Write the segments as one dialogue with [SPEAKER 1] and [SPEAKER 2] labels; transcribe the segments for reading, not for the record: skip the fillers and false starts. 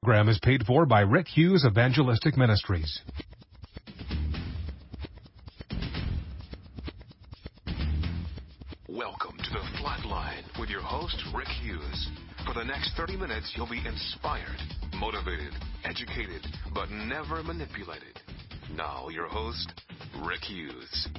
[SPEAKER 1] program is paid for by Rick Hughes Evangelistic Ministries.
[SPEAKER 2] Welcome to the Flatline with your host, Rick Hughes. For the next 30 minutes, you'll be inspired, motivated, educated, but never manipulated. Now, your host, Rick Hughes.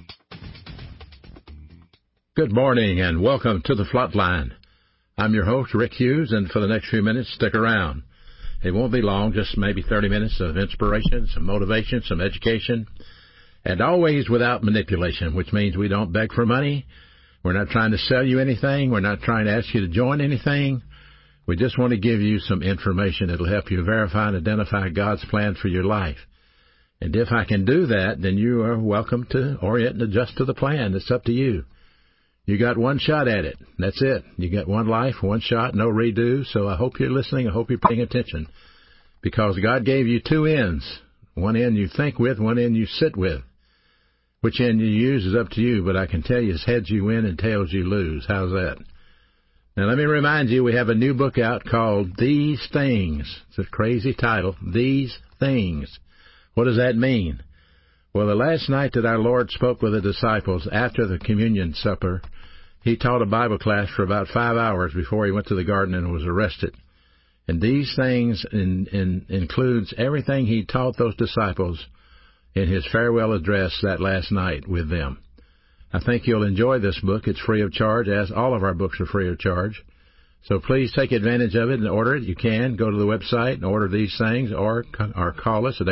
[SPEAKER 3] Good morning and welcome to the Flatline. I'm your host, Rick Hughes, and for the next few minutes, stick around. It won't be long, just maybe 30 minutes of inspiration, some motivation, some education, and always without manipulation, which means we don't beg for money. We're not trying to sell you anything. We're not trying to ask you to join anything. We just want to give you some information that will help you verify and identify God's plan for your life. And if I can do that, then you are welcome to orient and adjust to the plan. It's up to you. You got one shot at it. That's it. You got one life, one shot, no redo. So I hope you're listening. I hope you're paying attention. Because God gave you two ends. One end you think with, one end you sit with. Which end you use is up to you, but I can tell you it's heads you win and tails you lose. How's that? Now let me remind you, we have a new book out called These Things. It's a crazy title, These Things. What does that mean? Well, the last night that our Lord spoke with the disciples after the communion supper, He taught a Bible class for about 5 hours before He went to the garden and was arrested. And these things includes everything He taught those disciples in His farewell address that last night with them. I think you'll enjoy this book. It's free of charge, as all of our books are free of charge. So please take advantage of it and order it. You can go to the website and order these things, or call us at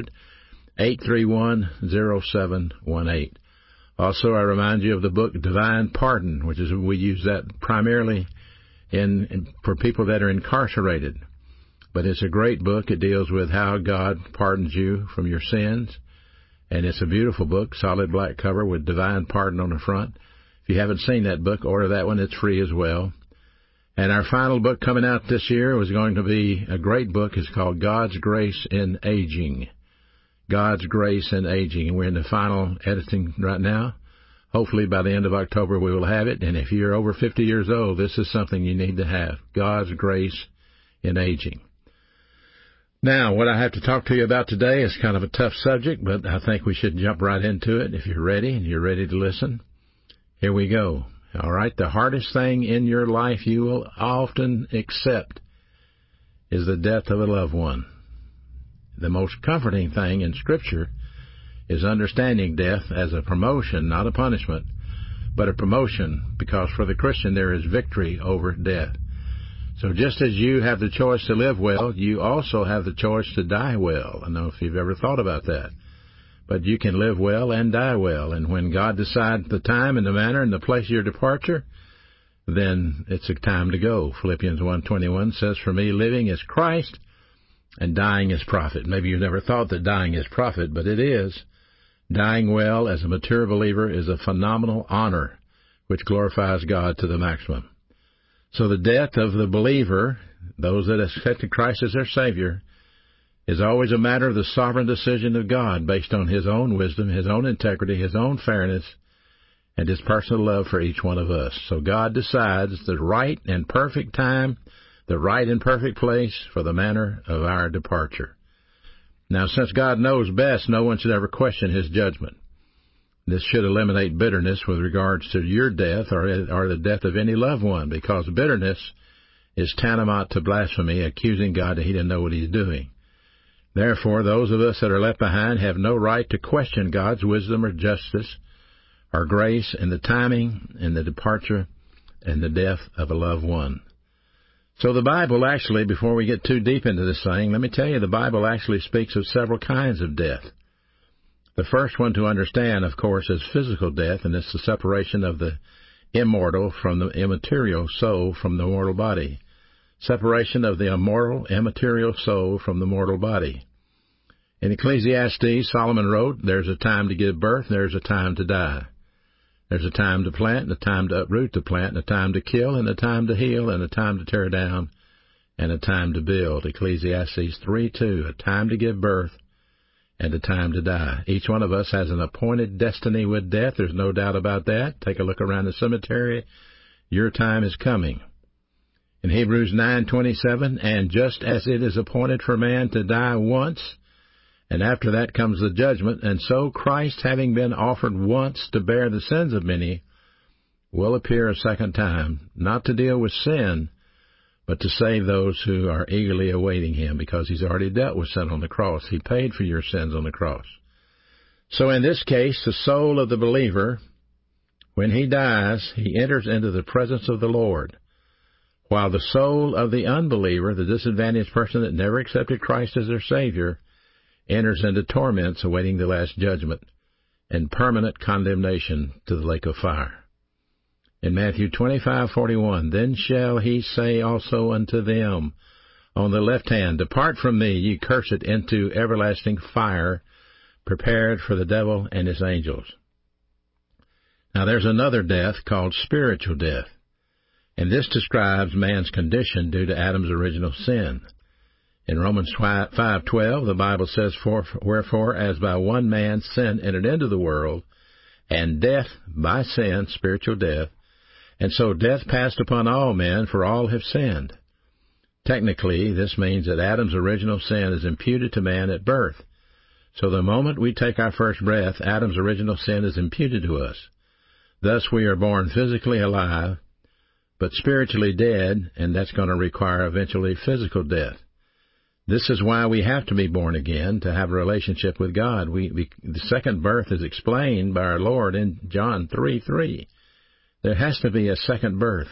[SPEAKER 3] 800-831-0718. Also, I remind you of the book Divine Pardon, which is, we use that primarily for people that are incarcerated. But it's a great book. It deals with how God pardons you from your sins. And it's a beautiful book, solid black cover with Divine Pardon on the front. If you haven't seen that book, order that one. It's free as well. And our final book coming out this year was going to be a great book. It's called God's Grace in Aging. God's Grace in Aging. And we're in the final editing right now. Hopefully by the end of October we will have it. And if you're over 50 years old, this is something you need to have. God's Grace in Aging. Now, what I have to talk to you about today is kind of a tough subject, but I think we should jump right into it if you're ready and you're ready to listen. Here we go. All right, the hardest thing in your life you will often accept is the death of a loved one. The most comforting thing in Scripture is understanding death as a promotion, not a punishment, but a promotion, because for the Christian there is victory over death. So just as you have the choice to live well, you also have the choice to die well. I don't know if you've ever thought about that. But you can live well and die well. And when God decides the time and the manner and the place of your departure, then it's a time to go. Philippians 1:21 says, "For me, living is Christ and dying is profit." Maybe you've never thought that dying is profit, but it is. Dying well as a mature believer is a phenomenal honor which glorifies God to the maximum. So the death of the believer, those that accepted Christ as their Savior, is always a matter of the sovereign decision of God based on His own wisdom, His own integrity, His own fairness, and His personal love for each one of us. So God decides the right and perfect time, the right and perfect place for the manner of our departure. Now, since God knows best, no one should ever question His judgment. This should eliminate bitterness with regards to your death or the death of any loved one, because bitterness is tantamount to blasphemy, accusing God that He didn't know what He's doing. Therefore, those of us that are left behind have no right to question God's wisdom or justice or grace in the timing and the departure and the death of a loved one. So the Bible actually, before we get too deep into this thing, let me tell you, the Bible actually speaks of several kinds of death. The first one to understand, of course, is physical death, and it's the separation of the immortal from the immaterial soul from the mortal body. Separation of the immortal, immaterial soul from the mortal body. In Ecclesiastes, Solomon wrote, "There's a time to give birth, there's a time to die. There's a time to plant, and a time to uproot the plant, and a time to kill, and a time to heal, and a time to tear down, and a time to build." Ecclesiastes 3:2, a time to give birth, and a time to die. Each one of us has an appointed destiny with death. There's no doubt about that. Take a look around the cemetery. Your time is coming. In Hebrews 9:27, and just as it is appointed for man to die once, and after that comes the judgment, and so Christ, having been offered once to bear the sins of many, will appear a second time, not to deal with sin, but to save those who are eagerly awaiting him, because he's already dealt with sin on the cross. He paid for your sins on the cross. So in this case, the soul of the believer, when he dies, he enters into the presence of the Lord, while the soul of the unbeliever, the disadvantaged person that never accepted Christ as their Savior, enters into torments awaiting the last judgment and permanent condemnation to the lake of fire. In Matthew 25:41, then shall he say also unto them on the left hand, depart from me, ye cursed, into everlasting fire, prepared for the devil and his angels. Now there's another death called spiritual death, and this describes man's condition due to Adam's original sin. In Romans 5:12, the Bible says, wherefore, as by one man sin entered into the world, and death by sin, spiritual death, and so death passed upon all men, for all have sinned. Technically, this means that Adam's original sin is imputed to man at birth. So the moment we take our first breath, Adam's original sin is imputed to us. Thus we are born physically alive, but spiritually dead, and that's going to require eventually physical death. This is why we have to be born again, to have a relationship with God. The second birth is explained by our Lord in John 3:3. There has to be a second birth.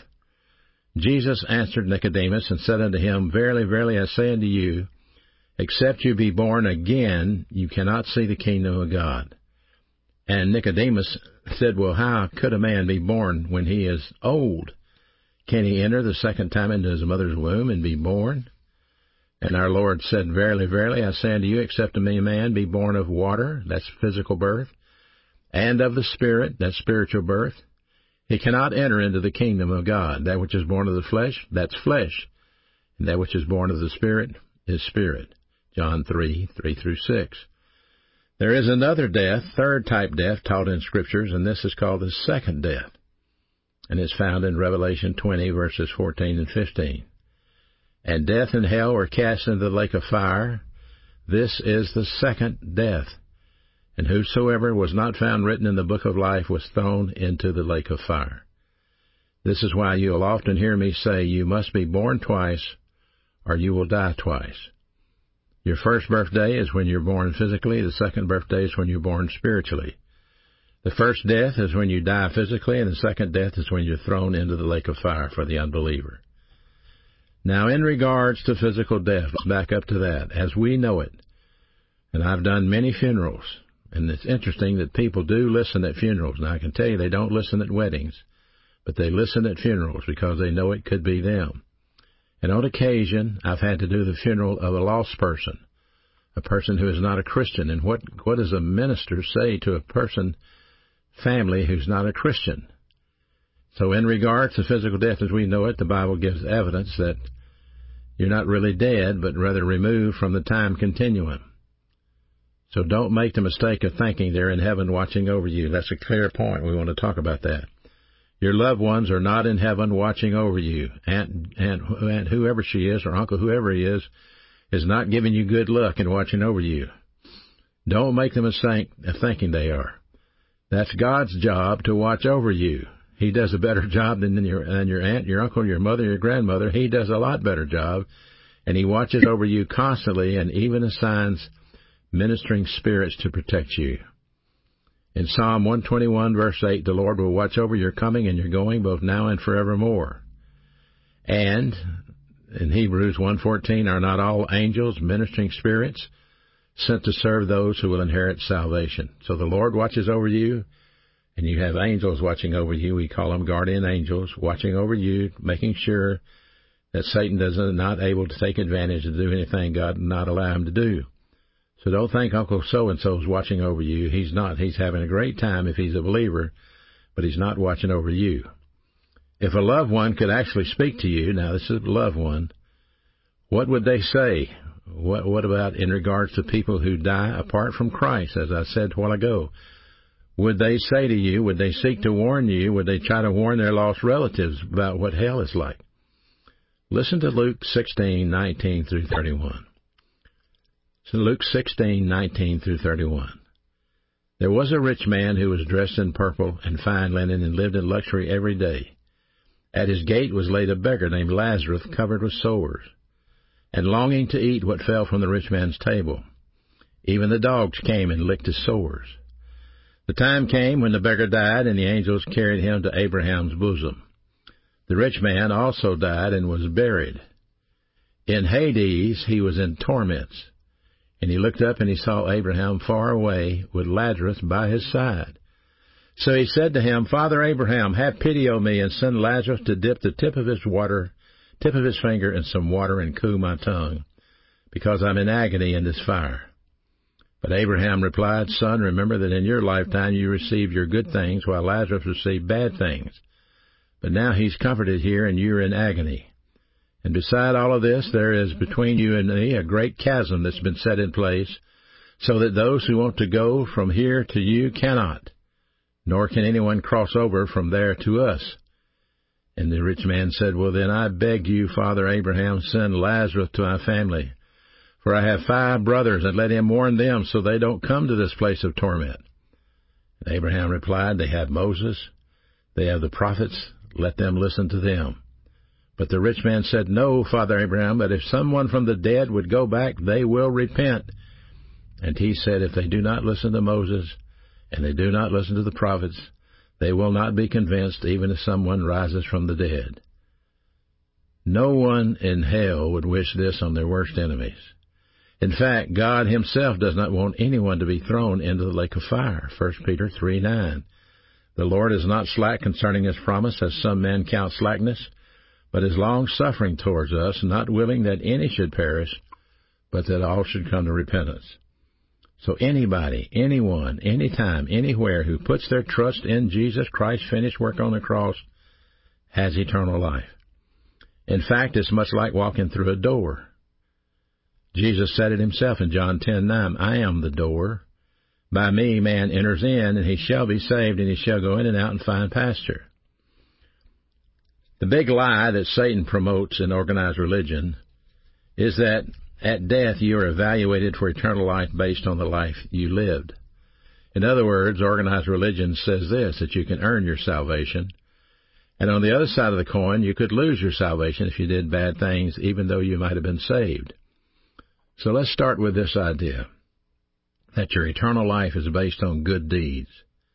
[SPEAKER 3] Jesus answered Nicodemus and said unto him, verily, verily, I say unto you, except you be born again, you cannot see the kingdom of God. And Nicodemus said, well, how could a man be born when he is old? Can he enter the second time into his mother's womb and be born? And our Lord said, verily, verily, I say unto you, except a man be born of water, that's physical birth, and of the Spirit, that's spiritual birth, he cannot enter into the kingdom of God. That which is born of the flesh, that's flesh. And that which is born of the Spirit is spirit. John 3:3-6. There is another death, third type death, taught in Scriptures, and this is called the second death, and is found in Revelation 20, verses 14 and 15. And death and hell were cast into the lake of fire. This is the second death. And whosoever was not found written in the book of life was thrown into the lake of fire. This is why you'll often hear me say, you must be born twice, or you will die twice. Your first birthday is when you're born physically. The second birthday is when you're born spiritually. The first death is when you die physically, and the second death is when you're thrown into the lake of fire for the unbeliever. Now, in regards to physical death, let's back up to that, as we know it. And I've done many funerals, and it's interesting that people do listen at funerals. Now, I can tell you they don't listen at weddings, but they listen at funerals because they know it could be them. And on occasion, I've had to do the funeral of a lost person, a person who is not a Christian. And what does a minister say to a family who's not a Christian? So in regards to physical death as we know it, the Bible gives evidence that you're not really dead, but rather removed from the time continuum. So don't make the mistake of thinking they're in heaven watching over you. That's a clear point. We want to talk about that. Your loved ones are not in heaven watching over you. Aunt whoever she is, or uncle whoever he is not giving you good luck and watching over you. Don't make the mistake of thinking they are. That's God's job to watch over you. He does a better job than your aunt, your uncle, your mother, your grandmother. He does a lot better job, and he watches over you constantly and even assigns ministering spirits to protect you. In Psalm 121, verse 8, the Lord will watch over your coming and your going, both now and forevermore. And in Hebrews 1:14, are not all angels ministering spirits sent to serve those who will inherit salvation? So the Lord watches over you, and you have angels watching over you. We call them guardian angels, watching over you, making sure that Satan is not able to take advantage to do anything God did not allow him to do. So don't think Uncle So-and-so is watching over you. He's not. He's having a great time if he's a believer, but he's not watching over you. If a loved one could actually speak to you, now this is a loved one, what would they say? What about in regards to people who die apart from Christ, as I said a while ago? Would they say to you, would they seek to warn you, would they try to warn their lost relatives about what hell is like? Listen to Luke 16:19 through 31. So Luke 16:19 through 31. There was a rich man who was dressed in purple and fine linen and lived in luxury every day. At his gate was laid a beggar named Lazarus, covered with sores, and longing to eat what fell from the rich man's table. Even the dogs came and licked his sores. The time came when the beggar died, and the angels carried him to Abraham's bosom. The rich man also died and was buried. In Hades he was in torments. And he looked up and he saw Abraham far away with Lazarus by his side. So he said to him, Father Abraham, have pity on me and send Lazarus to dip the tip of his finger in some water and cool my tongue, because I'm in agony in this fire. But Abraham replied, Son, remember that in your lifetime you received your good things, while Lazarus received bad things. But now he's comforted here and you're in agony. And beside all of this, there is between you and me a great chasm that's been set in place, so that those who want to go from here to you cannot, nor can anyone cross over from there to us. And the rich man said, Well, then I beg you, Father Abraham, send Lazarus to my family, for I have 5 brothers, and let him warn them so they don't come to this place of torment. And Abraham replied, They have Moses, they have the prophets, let them listen to them. But the rich man said, No, Father Abraham, but if someone from the dead would go back, they will repent. And he said, If they do not listen to Moses, and they do not listen to the prophets, they will not be convinced, even if someone rises from the dead. No one in hell would wish this on their worst enemies. In fact, God himself does not want anyone to be thrown into the lake of fire. 1 Peter 3:9. The Lord is not slack concerning his promise, as some men count slackness, but is long-suffering towards us, not willing that any should perish, but that all should come to repentance. So anybody, anyone, anytime, anywhere who puts their trust in Jesus Christ's finished work on the cross has eternal life. In fact, it's much like walking through a door. Jesus said it himself in John 10:9, I am the door. By me man enters in, and he shall be saved, and he shall go in and out and find pasture. The big lie that Satan promotes in organized religion is that at death you are evaluated for eternal life based on the life you lived. In other words, organized religion says this, that you can earn your salvation, and on the other side of the coin, you could lose your salvation if you did bad things, even though you might have been saved. So let's start with this idea, that your eternal life is based on good deeds.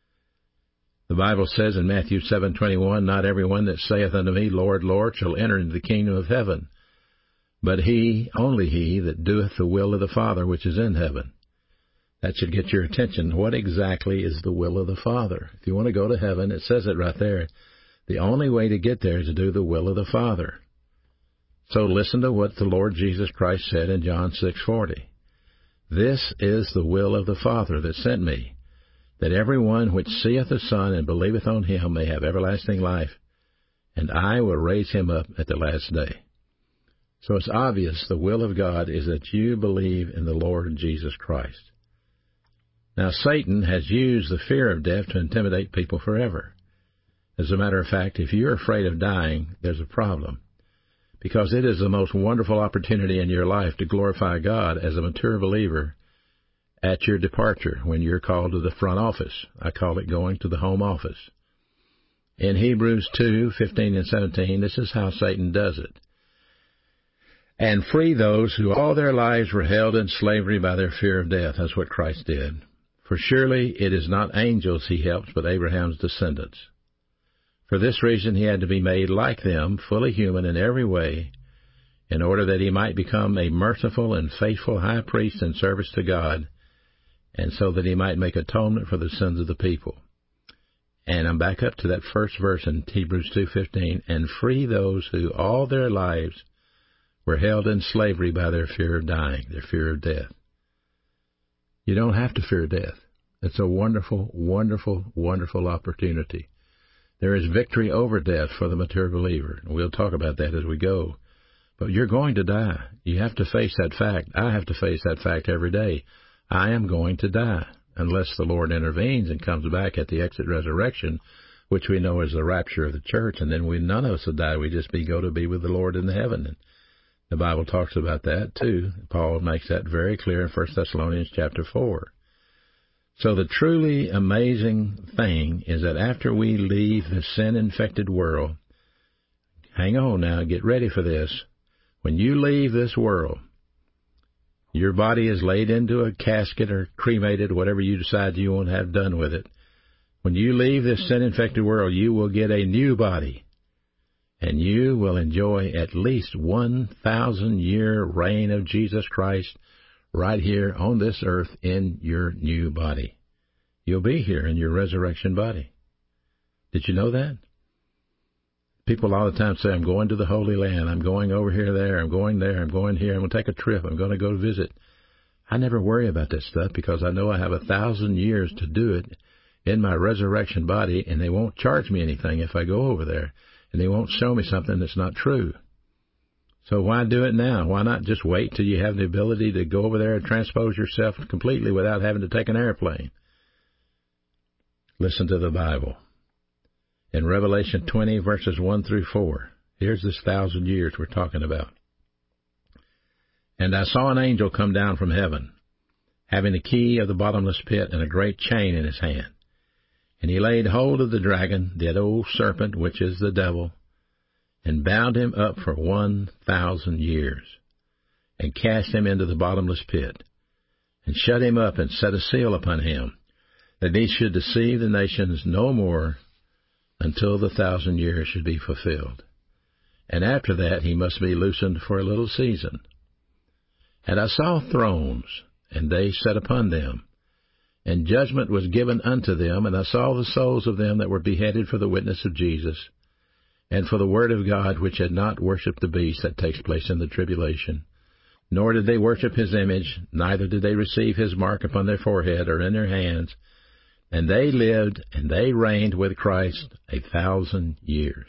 [SPEAKER 3] The Bible says in Matthew 7:21, Not everyone that saith unto me, Lord, Lord, shall enter into the kingdom of heaven, but only he that doeth the will of the Father which is in heaven. That should get your attention. What exactly is the will of the Father? If you want to go to heaven, it says it right there. The only way to get there is to do the will of the Father. So listen to what the Lord Jesus Christ said in John 6:40. This is the will of the Father that sent me, that every one which seeth the Son and believeth on him may have everlasting life, and I will raise him up at the last day. So it's obvious the will of God is that you believe in the Lord Jesus Christ. Now, Satan has used the fear of death to intimidate people forever. As a matter of fact, if you're afraid of dying, there's a problem, because it is the most wonderful opportunity in your life to glorify God as a mature believer at your departure when you're called to the front office. I call it going to the home office. In Hebrews 2:15 and 17, this is how Satan does it. And free those who all their lives were held in slavery by their fear of death. That's what Christ did. For surely it is not angels he helps, but Abraham's descendants. For this reason he had to be made like them, fully human in every way, in order that he might become a merciful and faithful high priest in service to God, and so that he might make atonement for the sins of the people. And I'm back up to that first verse in Hebrews 2:15, and free those who all their lives were held in slavery by their fear of dying, their fear of death. You don't have to fear death. It's a wonderful, wonderful, wonderful opportunity. There is victory over death for the mature believer. We'll talk about that as we go. But you're going to die. You have to face that fact. I have to face that fact every day. I am going to die unless the Lord intervenes and comes back at the exit resurrection, which we know is the rapture of the church, and then none of us will die. We just go to be with the Lord in the heaven. And the Bible talks about that too. Paul makes that very clear in 1 Thessalonians chapter 4. So the truly amazing thing is that after we leave the sin-infected world, hang on now, get ready for this. When you leave this world, your body is laid into a casket or cremated, whatever you decide you want to have done with it. When you leave this sin-infected world, you will get a new body, and you will enjoy at least 1,000-year reign of Jesus Christ right here on this earth in your new body. You'll be here in your resurrection body. Did you know that? People all the time say, I'm going to the Holy Land. I'm going over here, there. I'm going there. I'm going here. I'm going to take a trip. I'm going to go visit. I never worry about that stuff because I know I have 1,000 years to do it in my resurrection body, and they won't charge me anything if I go over there, and they won't show me something that's not true. So why do it now? Why not just wait till you have the ability to go over there and transpose yourself completely without having to take an airplane? Listen to the Bible. In Revelation 20, verses 1 through 4, here's this 1,000 years we're talking about. And I saw an angel come down from heaven, having the key of the bottomless pit and a great chain in his hand. And he laid hold of the dragon, that old serpent, which is the devil, and bound him up for 1,000 years, and cast him into the bottomless pit, and shut him up, and set a seal upon him, that he should deceive the nations no more, until the 1,000 years should be fulfilled. And after that he must be loosened for a little season. And I saw thrones, and they sat upon them, and judgment was given unto them, and I saw the souls of them that were beheaded for the witness of Jesus, and for the word of God, which had not worshipped the beast that takes place in the tribulation, nor did they worship his image, neither did they receive his mark upon their forehead or in their hands, and they lived and they reigned with Christ 1,000 years.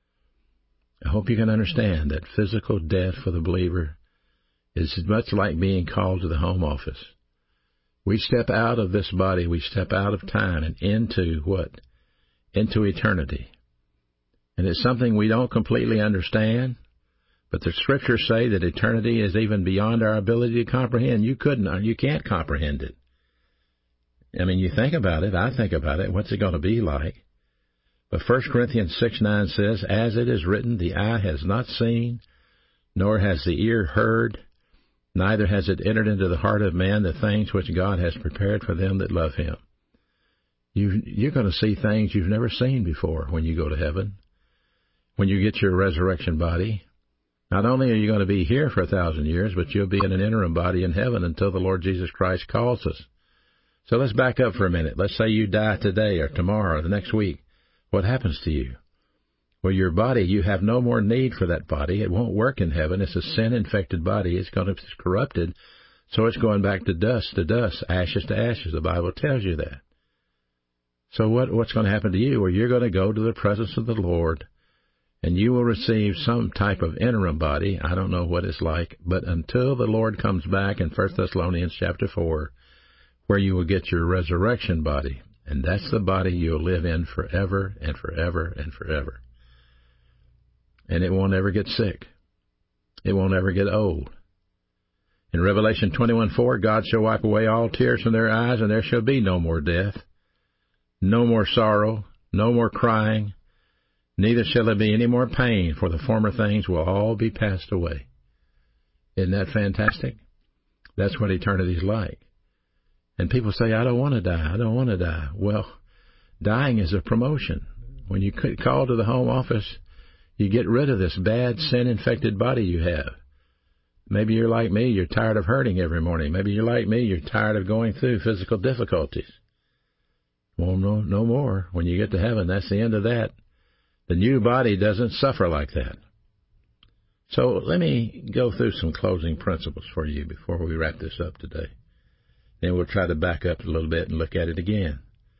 [SPEAKER 3] I hope you can understand that physical death for the believer is as much like being called to the home office. We step out of this body, we step out of time and into what? Into eternity. And it's something we don't completely understand, but the Scriptures say that eternity is even beyond our ability to comprehend. You can't comprehend it. I mean, you think about it, I think about it, what's it going to be like? But 1 Corinthians 6:9 says, as it is written, the eye has not seen, nor has the ear heard, neither has it entered into the heart of man the things which God has prepared for them that love him. You're going to see things you've never seen before when you go to heaven. When you get your resurrection body, not only are you going to be here for 1,000 years, but you'll be in an interim body in heaven until the Lord Jesus Christ calls us. So let's back up for a minute. Let's say you die today or tomorrow or the next week. What happens to you? Well, your body, you have no more need for that body. It won't work in heaven. It's a sin-infected body. It's corrupted, so it's going back to dust, ashes to ashes. The Bible tells you that. So what's going to happen to you? Well, you're going to go to the presence of the Lord, and you will receive some type of interim body. I don't know what it's like, but until the Lord comes back in 1 Thessalonians chapter 4, where you will get your resurrection body, and that's the body you'll live in forever and forever and forever. And it won't ever get sick. It won't ever get old. In Revelation 21:4, God shall wipe away all tears from their eyes, and there shall be no more death, no more sorrow, no more crying, neither shall there be any more pain, for the former things will all be passed away. Isn't that fantastic? That's what eternity's like. And people say, I don't want to die. I don't want to die. Well, dying is a promotion. When you call to the home office, you get rid of this bad sin-infected body you have. Maybe you're like me. You're tired of hurting every morning. Maybe you're like me. You're tired of going through physical difficulties. Well, no more. When you get to heaven, that's the end of that. The new body doesn't suffer like that. So let me go through some closing principles for you before we wrap this up today. Then we'll try to back up a little bit and look at it again.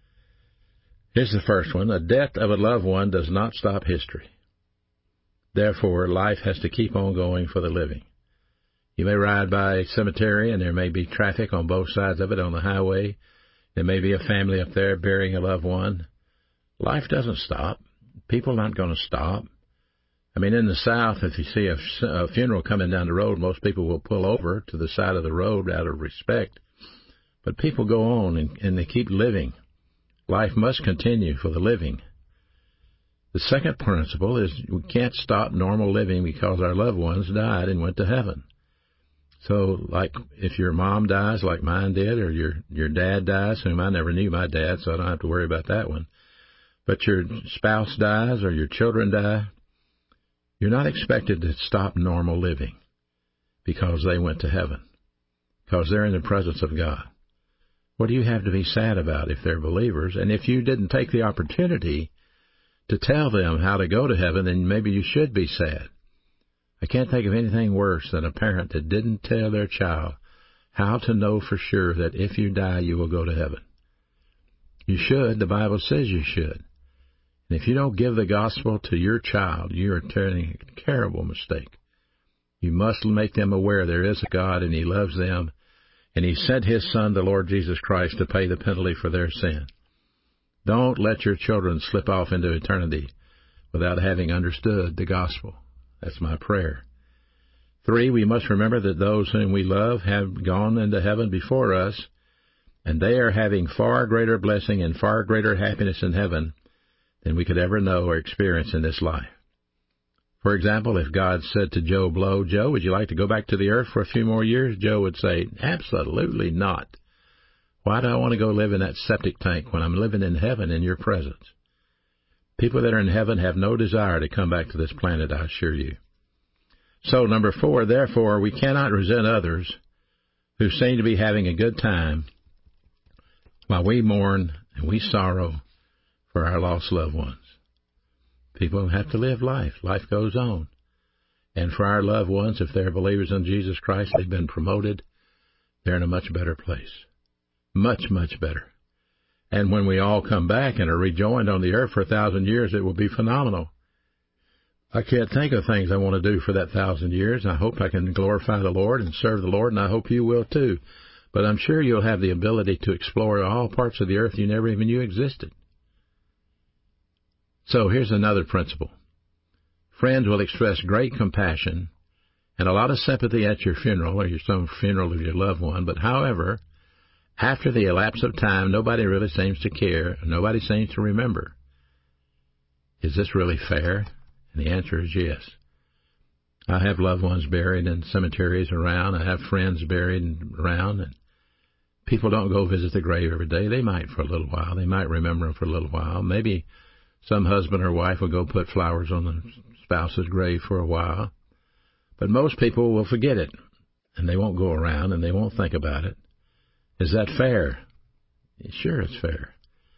[SPEAKER 3] Here's the first one. The death of a loved one does not stop history. Therefore, life has to keep on going for the living. You may ride by a cemetery, and there may be traffic on both sides of it on the highway. There may be a family up there burying a loved one. life doesn't stop. People aren't going to stop. I mean, in the South, if you see a funeral coming down the road, most people will pull over to the side of the road out of respect. But people go on and they keep living. Life must continue for the living. The second principle is we can't stop normal living because our loved ones died and went to heaven. So, like if your mom dies like mine did, or your dad dies, whom I never knew my dad, so I don't have to worry about that one. But your spouse dies or your children die, you're not expected to stop normal living because they went to heaven, because they're in the presence of God. What do you have to be sad about if they're believers? And if you didn't take the opportunity to tell them how to go to heaven, then maybe you should be sad. I can't think of anything worse than a parent that didn't tell their child how to know for sure that if you die, you will go to heaven. You should. The Bible says you should. And if you don't give the gospel to your child, you are turning a terrible mistake. You must make them aware there is a God and He loves them, and He sent His Son, the Lord Jesus Christ, to pay the penalty for their sin. Don't let your children slip off into eternity without having understood the gospel. That's my prayer. 3, we must remember that those whom we love have gone into heaven before us, and they are having far greater blessing and far greater happiness in heaven than we could ever know or experience in this life. For example, if God said to Joe Blow, Joe, would you like to go back to the earth for a few more years? Joe would say, absolutely not. Why do I want to go live in that septic tank when I'm living in heaven in your presence? People that are in heaven have no desire to come back to this planet, I assure you. So, number 4, therefore, we cannot resent others who seem to be having a good time while we mourn and we sorrow for our lost loved ones. People have to live life. Life goes on. And for our loved ones, if they're believers in Jesus Christ, they've been promoted, they're in a much better place. Much, much better. And when we all come back and are rejoined on the earth for 1,000 years, it will be phenomenal. I can't think of things I want to do for that 1,000 years. I hope I can glorify the Lord and serve the Lord, and I hope you will too. But I'm sure you'll have the ability to explore all parts of the earth you never even knew existed. So here's another principle. Friends will express great compassion and a lot of sympathy at your funeral or some funeral of your loved one, but however, after the elapse of time, nobody really seems to care. Nobody seems to remember. Is this really fair? And the answer is yes. I have loved ones buried in cemeteries around. I have friends buried around. And people don't go visit the grave every day. They might for a little while. They might remember them for a little while. Maybe some husband or wife will go put flowers on the spouse's grave for a while. But most people will forget it. And they won't go around and they won't think about it. Is that fair? Sure, it's fair.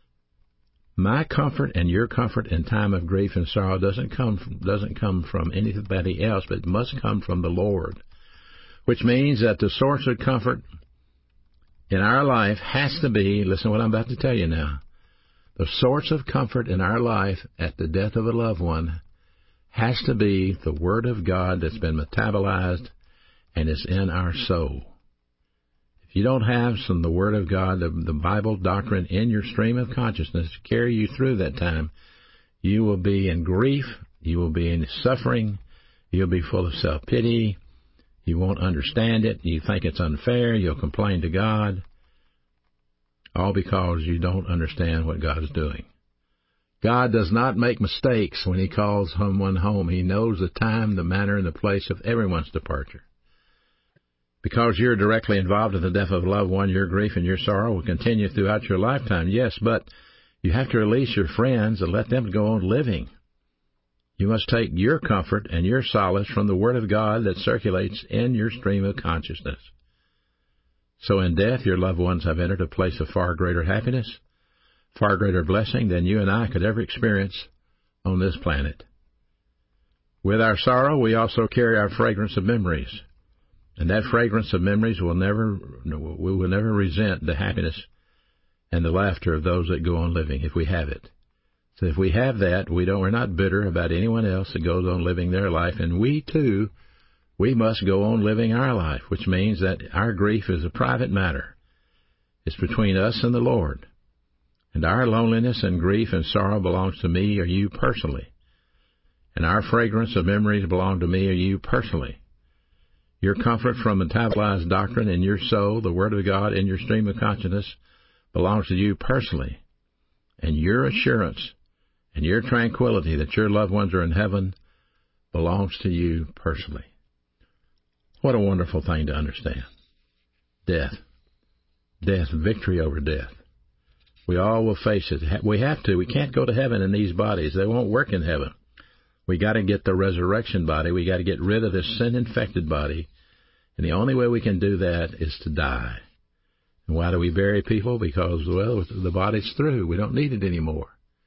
[SPEAKER 3] My comfort and your comfort in time of grief and sorrow doesn't come from anybody else, but it must come from the Lord, which means that the source of comfort in our life has to be, listen to what I'm about to tell you now, the source of comfort in our life at the death of a loved one has to be the Word of God that's been metabolized and is in our soul. If you don't have the Word of God, the Bible doctrine in your stream of consciousness to carry you through that time, you will be in grief, you will be in suffering, you'll be full of self-pity, you won't understand it, you think it's unfair, you'll complain to God, all because you don't understand what God is doing. God does not make mistakes when He calls someone home. He knows the time, the manner, and the place of everyone's departure. Because you're directly involved in the death of a loved one, your grief and your sorrow will continue throughout your lifetime, yes, but you have to release your friends and let them go on living. You must take your comfort and your solace from the Word of God that circulates in your stream of consciousness. So in death, your loved ones have entered a place of far greater happiness, far greater blessing than you and I could ever experience on this planet. With our sorrow, we also carry our fragrance of memories. And that fragrance of memories we will never resent the happiness and the laughter of those that go on living if we have it. So if we have that, we're not bitter about anyone else that goes on living their life. And we too, we must go on living our life, which means that our grief is a private matter. It's between us and the Lord. And our loneliness and grief and sorrow belongs to me or you personally. And our fragrance of memories belong to me or you personally. Your comfort from metabolized doctrine in your soul, the Word of God in your stream of consciousness, belongs to you personally. And your assurance and your tranquility that your loved ones are in heaven belongs to you personally. What a wonderful thing to understand. Death. Death, victory over death. We all will face it. We have to. We can't go to heaven in these bodies. They won't work in heaven. We got to get the resurrection body. We got to get rid of this sin-infected body. And the only way we can do that is to die. And why do we bury people? Because, well, the body's through. We don't need it anymore.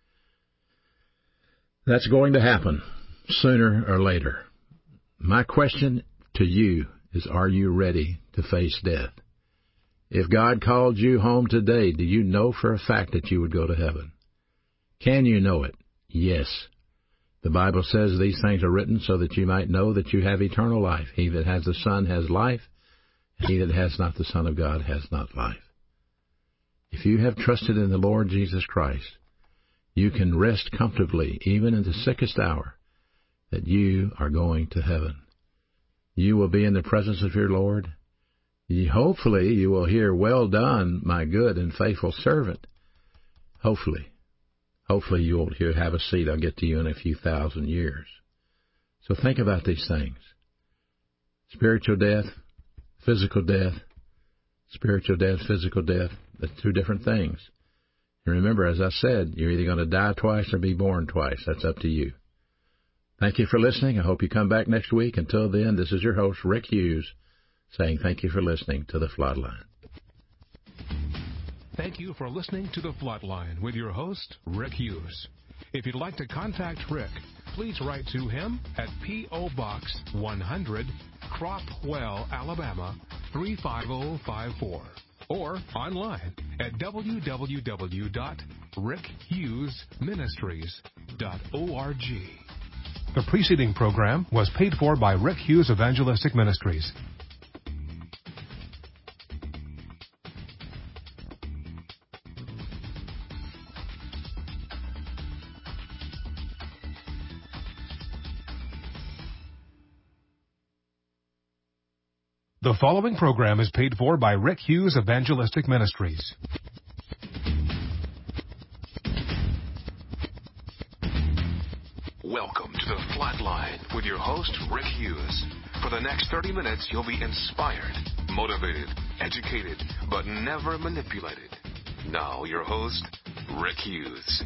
[SPEAKER 3] That's going to happen sooner or later. My question to you is, are you ready to face death? If God called you home today, do you know for a fact that you would go to heaven? Can you know it? Yes. The Bible says these things are written so that you might know that you have eternal life. He that has the Son has life, and he that has not the Son of God has not life. If you have trusted in the Lord Jesus Christ, you can rest comfortably, even in the sickest hour, that you are going to heaven. You will be in the presence of your Lord. Hopefully you will hear, "Well done, my good and faithful servant." Hopefully. Hopefully you will have a seat. I'll get to you in a few thousand years. So think about these things. Spiritual death, physical death. Spiritual death, physical death. That's two different things. And remember, as I said, you're either going to die twice or be born twice. That's up to you. Thank you for listening. I hope you come back next week. Until then, this is your host, Rick Hughes, saying thank you for listening to The Floodline.
[SPEAKER 1] Thank you for listening to The Floodline with your host, Rick Hughes. If you'd like to contact Rick, please write to him at P.O. Box 100, Cropwell, Alabama 35054, or online at www.rickhughesministries.org. The preceding program was paid for by Rick Hughes Evangelistic Ministries. The following program is paid for by Rick Hughes Evangelistic Ministries.
[SPEAKER 2] Welcome to The Flatline with your host, Rick Hughes. For the next 30 minutes, you'll be inspired, motivated, educated, but never manipulated. Now, your host, Rick Hughes.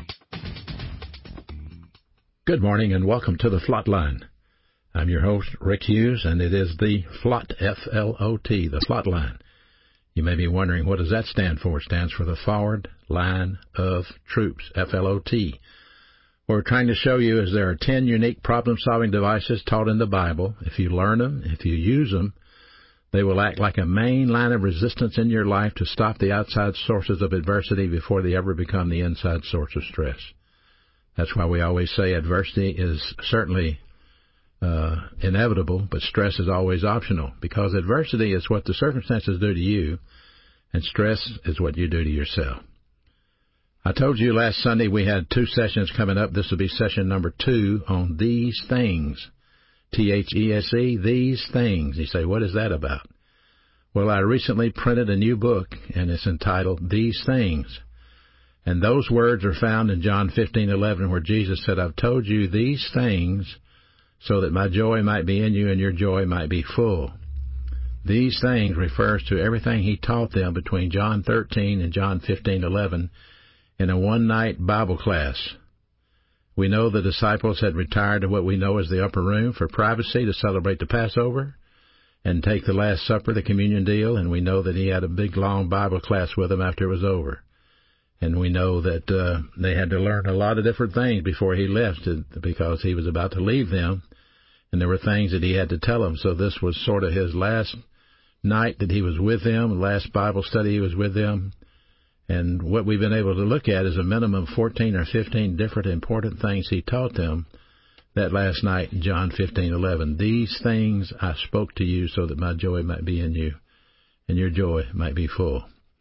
[SPEAKER 3] Good morning and welcome to The Flatline. I'm your host, Rick Hughes, and it is the FLOT, F-L-O-T, the Flatline. You may be wondering, what does that stand for? It stands for the Forward Line of Troops, F-L-O-T. What we're trying to show you is there are 10 unique problem-solving devices taught in the Bible. If you learn them, if you use them, they will act like a main line of resistance in your life to stop the outside sources of adversity before they ever become the inside source of stress. That's why we always say adversity is certainly inevitable, but stress is always optional, because adversity is what the circumstances do to you, and stress is what you do to yourself. I told you last Sunday we had 2 sessions coming up. This will be session number 2 on these things. T-H-E-S-E, these things. You say, what is that about? Well, I recently printed a new book, and it's entitled These Things. And those words are found in John 15:11, where Jesus said, I've told you these things so that my joy might be in you and your joy might be full. These things refers to everything he taught them between John 13 and John 15:11 in a one-night Bible class. We know the disciples had retired to what we know as the upper room for privacy to celebrate the Passover and take the Last Supper, the communion deal, and we know that he had a big, long Bible class with them after it was over. And we know that they had to learn a lot of different things before he left, because he was about to leave them, and there were things that he had to tell them. So this was sort of his last night that he was with them, the last Bible study he was with them. And what we've been able to look at is a minimum of 14 or 15 different important things he taught them that last night in John 15:11. These things I spoke to you so that my joy might be in you and your joy might be full.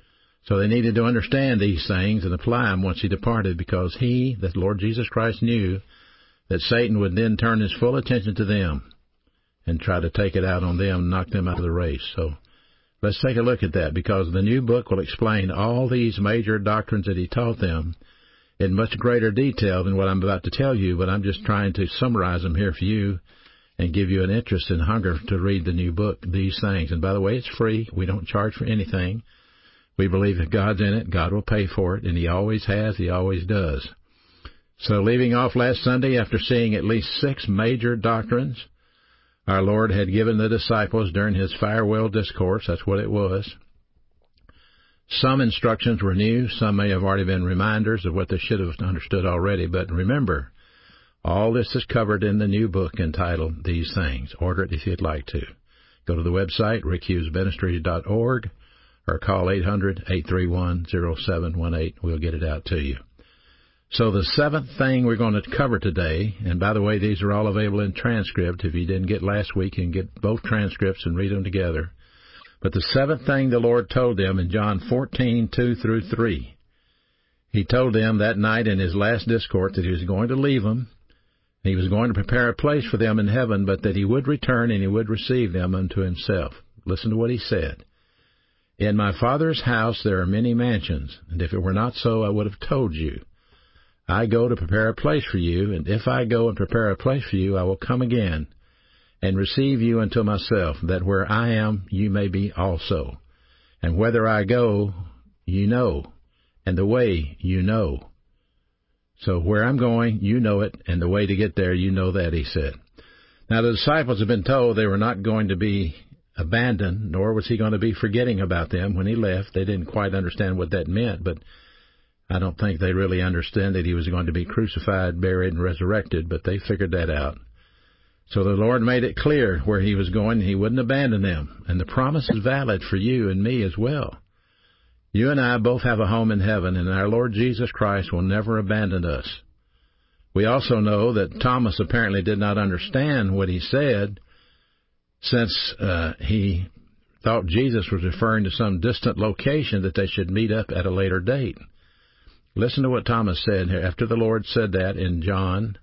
[SPEAKER 3] So they needed to understand these things and apply them once he departed, because he, the Lord Jesus Christ, knew that Satan would then turn his full attention to them and try to take it out on them, knock them out of the race. So let's take a look at that, because the new book will explain all these major doctrines that he taught them in much greater detail than what I'm about to tell you, but I'm just trying to summarize them here for you and give you an interest and hunger to read the new book, These Things. And by the way, it's free. We don't charge for anything. We believe if God's in it, God will pay for it, and He always has, He always does. So leaving off last Sunday, after seeing at least 6 major doctrines our Lord had given the disciples during His farewell discourse, that's what it was. Some instructions were new. Some may have already been reminders of what they should have understood already. But remember, all this is covered in the new book entitled These Things. Order it if you'd like to. Go to the website, rickhughesministries.org, or call 800-831-0718. We'll get it out to you. So the 7th thing we're going to cover today, and by the way, these are all available in transcript. If you didn't get last week, you can get both transcripts and read them together. But the 7th thing the Lord told them in John 14:2-3, He told them that night in His last discourse that He was going to leave them. He was going to prepare a place for them in heaven, but that He would return and He would receive them unto Himself. Listen to what He said. In my Father's house there are many mansions, and if it were not so, I would have told you. I go to prepare a place for you, and if I go and prepare a place for you, I will come again and receive you unto myself, that where I am you may be also. And whither I go, you know, and the way you know. So where I'm going, you know it, and the way to get there, you know that, He said. Now the disciples have been told they were not going to be abandoned, nor was He going to be forgetting about them when He left. They didn't quite understand what that meant, but I don't think they really understand that He was going to be crucified, buried, and resurrected, but they figured that out. So the Lord made it clear where He was going. He wouldn't abandon them. And the promise is valid for you and me as well. You and I both have a home in heaven, and our Lord Jesus Christ will never abandon us. We also know that Thomas apparently did not understand what He said, since he thought Jesus was referring to some distant location that they should meet up at a later date. Listen to what Thomas said here. After the Lord said that in John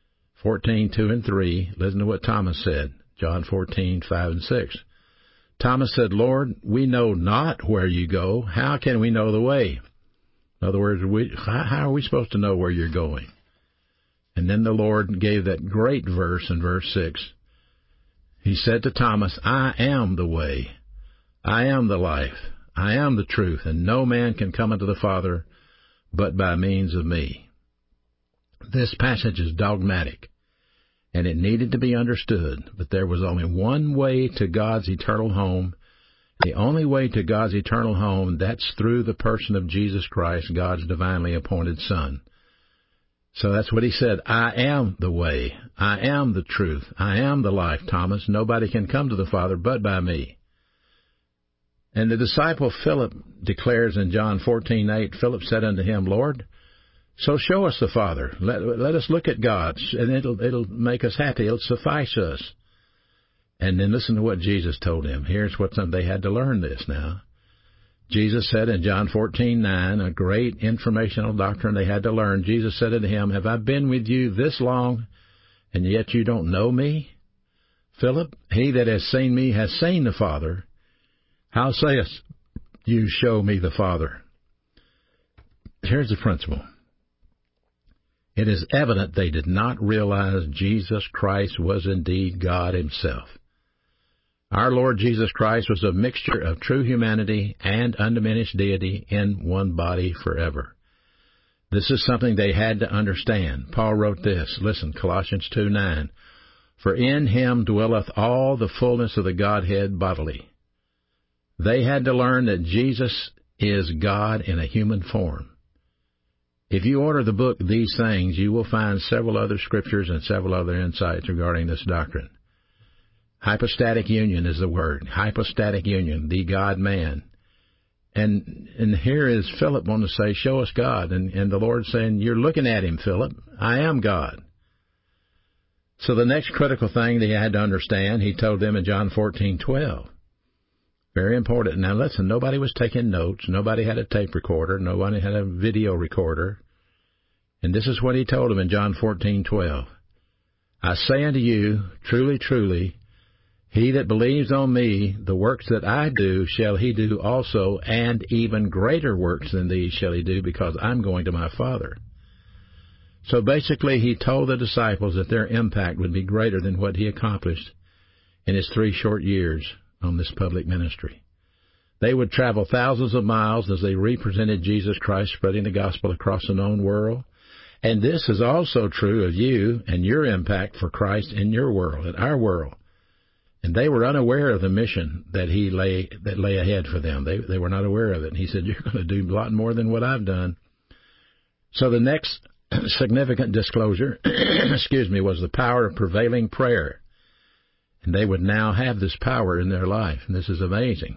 [SPEAKER 3] 14:2-3, listen to what Thomas said, John 14:5-6. Thomas said, Lord, we know not where you go. How can we know the way? In other words, how are we supposed to know where you're going? And then the Lord gave that great verse in verse 6. He said to Thomas, I am the way, I am the life, I am the truth, and no man can come unto the Father but by means of me. This passage is dogmatic, and it needed to be understood, but there was only one way to God's eternal home. The only way to God's eternal home, that's through the person of Jesus Christ, God's divinely appointed Son. So that's what He said, I am the way, I am the truth, I am the life, Thomas. Nobody can come to the Father but by me. And the disciple Philip declares in John 14:8, Philip said unto Him, Lord, so show us the Father. Let us look at God, and it'll make us happy. It'll suffice us. And then listen to what Jesus told him. Here's what they had to learn this now. Jesus said in John 14:9, a great informational doctrine they had to learn. Jesus said unto him, have I been with you this long, and yet you don't know me? Philip, he that has seen me has seen the Father. How sayest you, show me the Father? Here's the principle. It is evident they did not realize Jesus Christ was indeed God Himself. Our Lord Jesus Christ was a mixture of true humanity and undiminished deity in one body forever. This is something they had to understand. Paul wrote this. Listen, Colossians 2:9. For in Him dwelleth all the fullness of the Godhead bodily. They had to learn that Jesus is God in a human form. If you order the book These Things, you will find several other scriptures and several other insights regarding this doctrine. Hypostatic union is the word. Hypostatic union, the God-man. And here is Philip wanting to say, show us God. And the Lord saying, you're looking at Him, Philip. I am God. So the next critical thing they had to understand, He told them in John 14:12. Very important. Now listen, nobody was taking notes. Nobody had a tape recorder. Nobody had a video recorder. And this is what he told them in John 14:12. I say unto you, truly, truly, he that believes on me, the works that I do shall he do also, and even greater works than these shall he do, because I'm going to my Father. So basically he told the disciples that their impact would be greater than what he accomplished in his 3 short years on this public ministry. They would travel thousands of miles as they represented Jesus Christ, spreading the gospel across the known world. And this is also true of you and your impact for Christ in your world, in our world. And they were unaware of the mission that lay ahead for them. They were not aware of it. And he said, you're going to do a lot more than what I've done. So the next significant disclosure, was the power of prevailing prayer. And they would now have this power in their life. And this is amazing.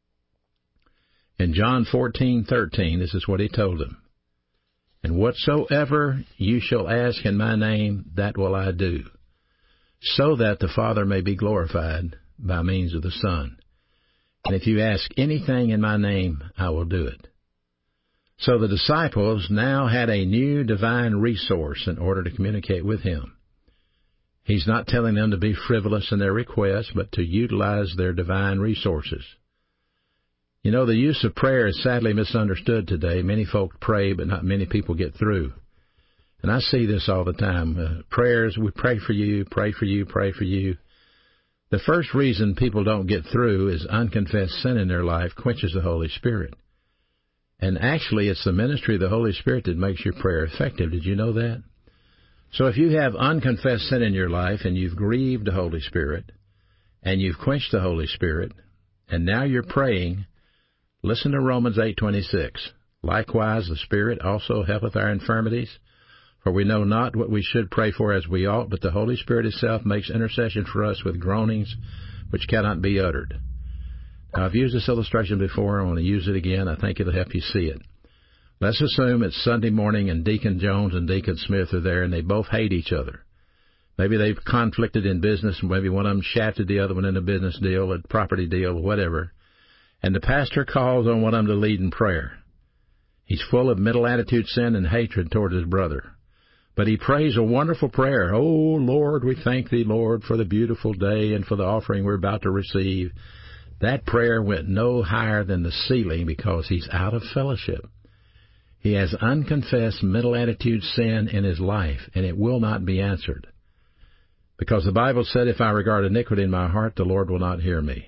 [SPEAKER 3] In John 14:13, this is what he told them. And whatsoever you shall ask in my name, that will I do, so that the Father may be glorified by means of the Son. And if you ask anything in my name, I will do it. So the disciples now had a new divine resource in order to communicate with him. He's not telling them to be frivolous in their requests, but to utilize their divine resources. You know, the use of prayer is sadly misunderstood today. Many folk pray, but not many people get through. And I see this all the time. Prayers, we pray for you, pray for you, pray for you. The first reason people don't get through is unconfessed sin in their life quenches the Holy Spirit. And actually, it's the ministry of the Holy Spirit that makes your prayer effective. Did you know that? So if you have unconfessed sin in your life and you've grieved the Holy Spirit and you've quenched the Holy Spirit and now you're praying, listen to Romans 8:26. Likewise, the Spirit also helpeth our infirmities, for we know not what we should pray for as we ought, but the Holy Spirit itself makes intercession for us with groanings which cannot be uttered. Now, I've used this illustration before. I want to use it again. I think it'll help you see it. Let's assume it's Sunday morning and Deacon Jones and Deacon Smith are there and they both hate each other. Maybe they've conflicted in business, and maybe one of them shafted the other one in a business deal, a property deal, or whatever. And the pastor calls on one of them to lead in prayer. He's full of mental attitude, sin, and hatred toward his brother. But he prays a wonderful prayer. Oh, Lord, we thank thee, Lord, for the beautiful day and for the offering we're about to receive. That prayer went no higher than the ceiling because he's out of fellowship. He has unconfessed mental attitude sin in his life, and it will not be answered. Because the Bible said, if I regard iniquity in my heart, the Lord will not hear me.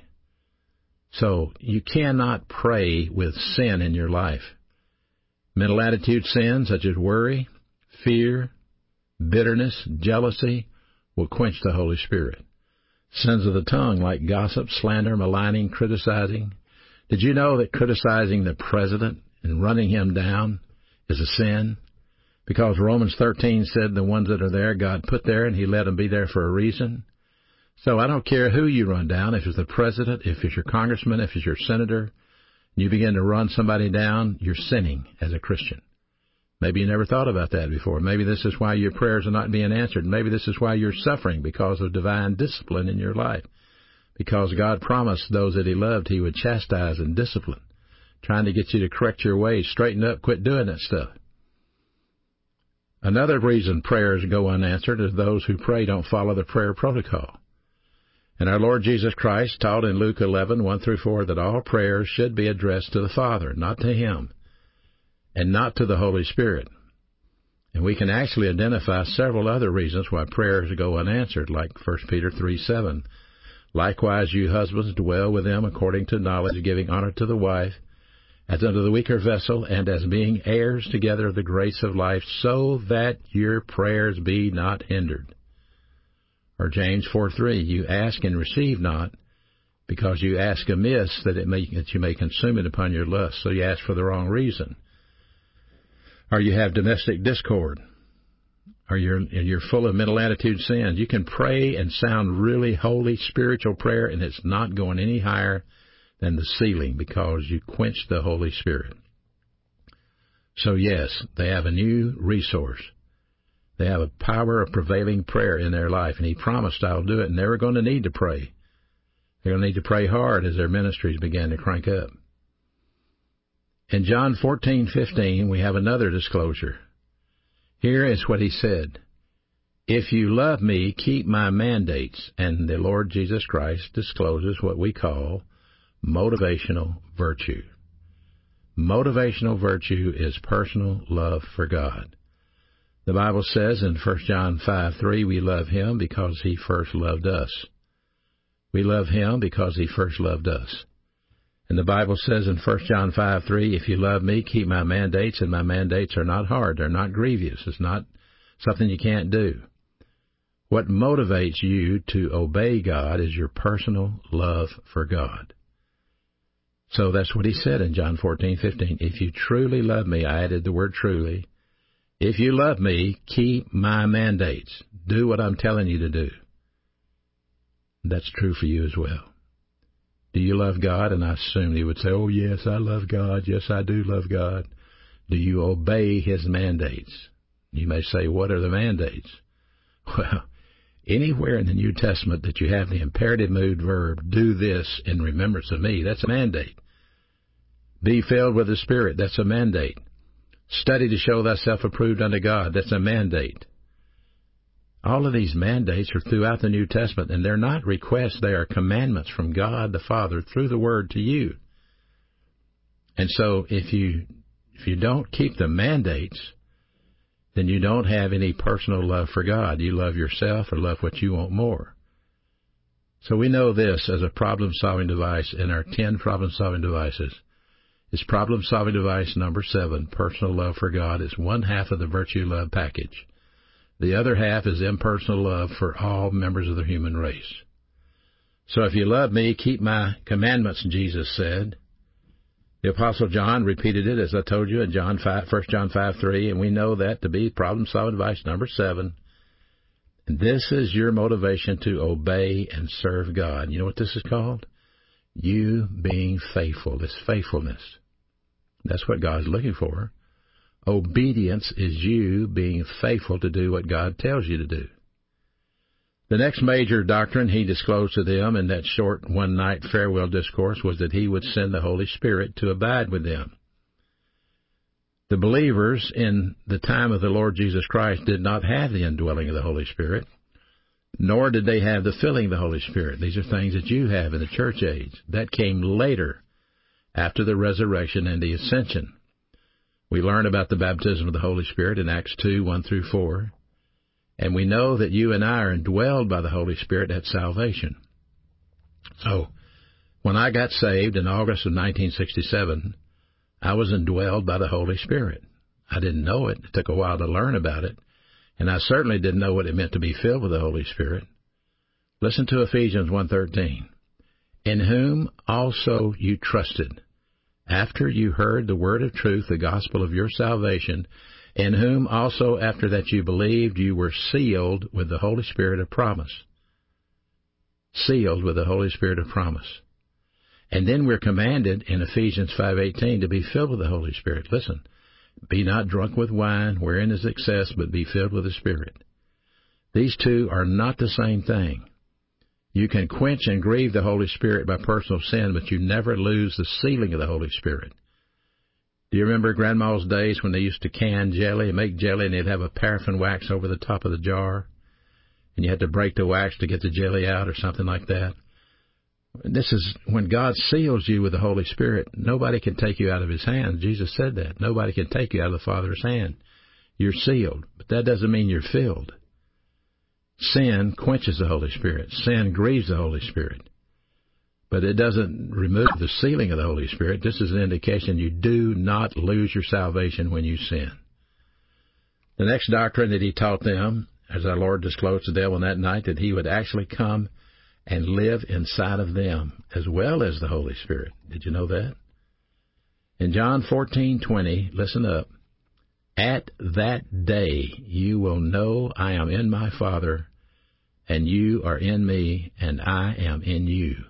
[SPEAKER 3] So you cannot pray with sin in your life. Mental attitude sins such as worry, fear, bitterness, jealousy will quench the Holy Spirit. Sins of the tongue like gossip, slander, maligning, criticizing. Did you know that criticizing the president and running him down is a sin? Because Romans 13 said the ones that are there, God put there and he let them be there for a reason. So I don't care who you run down, if it's the president, if it's your congressman, if it's your senator, and you begin to run somebody down, you're sinning as a Christian. Maybe you never thought about that before. Maybe this is why your prayers are not being answered. Maybe this is why you're suffering because of divine discipline in your life. Because God promised those that he loved he would chastise and discipline, trying to get you to correct your ways, straighten up, quit doing that stuff. Another reason prayers go unanswered is those who pray don't follow the prayer protocol. And our Lord Jesus Christ taught in Luke 11:1-4, that all prayers should be addressed to the Father, not to him, and not to the Holy Spirit. And we can actually identify several other reasons why prayers go unanswered, like 1 Peter 3:7. Likewise, you husbands, dwell with them according to knowledge, giving honor to the wife, as unto the weaker vessel, and as being heirs together of the grace of life, so that your prayers be not hindered. Or James 4:3, you ask and receive not, because you ask amiss, that you may consume it upon your lust. So you ask for the wrong reason. Or you have domestic discord. Or you're full of mental attitude sins. You can pray and sound really holy spiritual prayer, and it's not going any higher than the ceiling because you quench the Holy Spirit. So yes, they have a new resource. They have a power of prevailing prayer in their life, and he promised, I'll do it, and they were going to need to pray. They're going to need to pray hard as their ministries begin to crank up. In John 14:15, we have another disclosure. Here is what he said. If you love me, keep my mandates. And the Lord Jesus Christ discloses what we call motivational virtue. Motivational virtue is personal love for God. The Bible says in 1 John 5:3, we love him because he first loved us. We love him because he first loved us. And the Bible says in 1 John 5:3, if you love me, keep my mandates, and my mandates are not hard. They're not grievous. It's not something you can't do. What motivates you to obey God is your personal love for God. So that's what he said in John 14:15. If you truly love me, I added the word truly. If you love me, keep my mandates. Do what I'm telling you to do. That's true for you as well. Do you love God? And I assume you would say, oh, yes, I love God. Yes, I do love God. Do you obey his mandates? You may say, what are the mandates? Well, anywhere in the New Testament that you have the imperative mood verb, do this in remembrance of me, that's a mandate. Be filled with the Spirit, that's a mandate. Study to show thyself approved unto God, that's a mandate. All of these mandates are throughout the New Testament, and they're not requests, they are commandments from God the Father through the Word to you. And so if you don't keep the mandates, then you don't have any personal love for God. You love yourself or love what you want more. So we know this as a problem-solving device in our 10 problem-solving devices. It's problem-solving device number 7, personal love for God, is one half of the virtue love package. The other half is impersonal love for all members of the human race. So if you love me, keep my commandments, Jesus said. The Apostle John repeated it, as I told you, in 1 John 5:3, and we know that to be problem-solving device number 7. And this is your motivation to obey and serve God. You know what this is called? You being faithful. This faithfulness. That's what God's looking for. Obedience is you being faithful to do what God tells you to do. The next major doctrine he disclosed to them in that short one-night farewell discourse was that he would send the Holy Spirit to abide with them. The believers in the time of the Lord Jesus Christ did not have the indwelling of the Holy Spirit, nor did they have the filling of the Holy Spirit. These are things that you have in the church age. That came later, after the resurrection and the ascension. We learn about the baptism of the Holy Spirit in Acts 2:1-4. And we know that you and I are indwelled by the Holy Spirit at salvation. So, when I got saved in August of 1967, I was indwelled by the Holy Spirit. I didn't know it. It took a while to learn about it. And I certainly didn't know what it meant to be filled with the Holy Spirit. Listen to Ephesians 1:13. In whom also you trusted, after you heard the word of truth, the gospel of your salvation, in whom also after that you believed, you were sealed with the Holy Spirit of promise. Sealed with the Holy Spirit of promise. And then we're commanded in Ephesians 5:18 to be filled with the Holy Spirit. Listen, be not drunk with wine, wherein is excess, but be filled with the Spirit. These two are not the same thing. You can quench and grieve the Holy Spirit by personal sin, but you never lose the sealing of the Holy Spirit. Do you remember Grandma's days when they used to can jelly, make jelly, and they'd have a paraffin wax over the top of the jar? And you had to break the wax to get the jelly out or something like that. This is when God seals you with the Holy Spirit. Nobody can take you out of his hand. Jesus said that. Nobody can take you out of the Father's hand. You're sealed. But that doesn't mean you're filled. Sin quenches the Holy Spirit. Sin grieves the Holy Spirit. But it doesn't remove the sealing of the Holy Spirit. This is an indication you do not lose your salvation when you sin. The next doctrine that he taught them, as our Lord disclosed to them on that night, that he would actually come and live inside of them as well as the Holy Spirit. Did you know that? In John 14:20, listen up. At that day you will know I am in my Father, and you are in me, and I am in you.